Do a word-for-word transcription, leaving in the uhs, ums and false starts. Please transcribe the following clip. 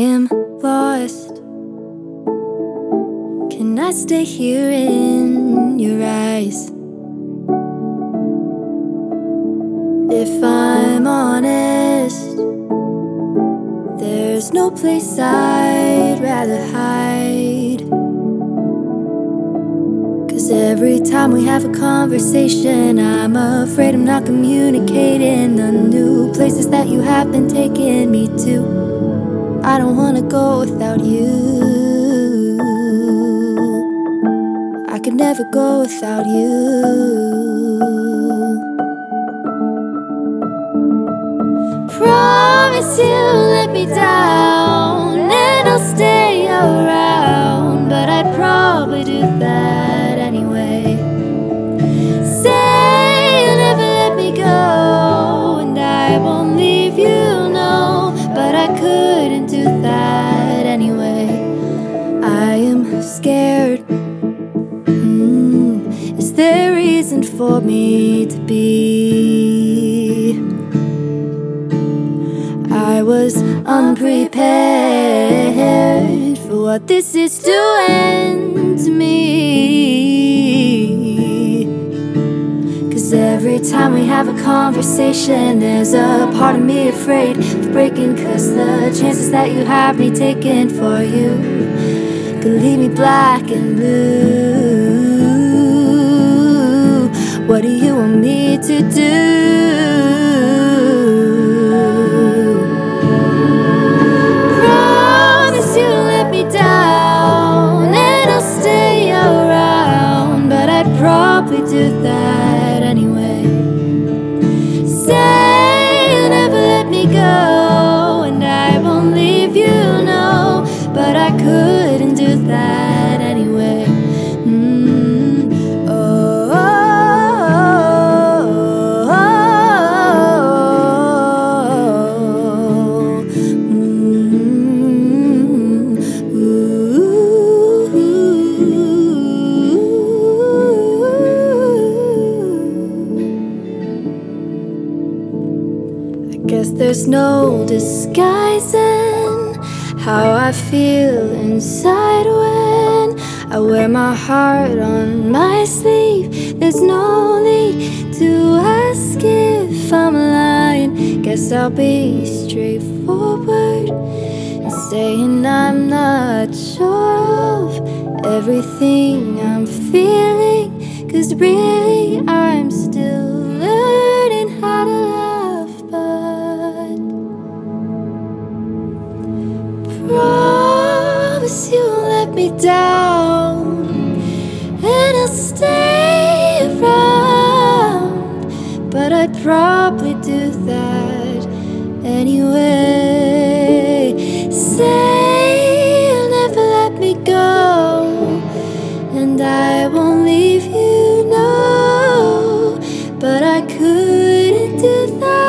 am lost. Can I stay here in your eyes? If I'm honest, there's no place I'd rather hide. 'Cause every time we have a conversation, I'm afraid I'm not communicating the new places that you have been taking me to. I don't wanna go without you. I could never go without you. Promise you'll let me down and I'll stay around, but I'd probably do that anyway. Say you'll never let me go and I won't leave you, no, but I couldn't do that anyway. I am scared. mm, Is there reason for me to be? I was unprepared for what this is doing to me. 'Cause every time we have a conversation, there's a part of me afraid of breaking. 'Cause the chances that you have me taken for you could leave me black and blue. What do you want me to do? Probably do that anyway. Say you'll never let me go and I won't leave you, no, but I couldn't do that anyway. mm. oh, oh, oh, oh, mm, ooh. Guess there's no disguising how I feel inside when I wear my heart on my sleeve. There's no need to ask if I'm lying. Guess I'll be straightforward and saying I'm not sure of everything I'm feeling. 'Cause really I'm still learning how to love. Promise you'll let me down and I'll stay around, but I'd probably do that anyway. Say you'll never let me go and I won't leave you, no, but I couldn't do that.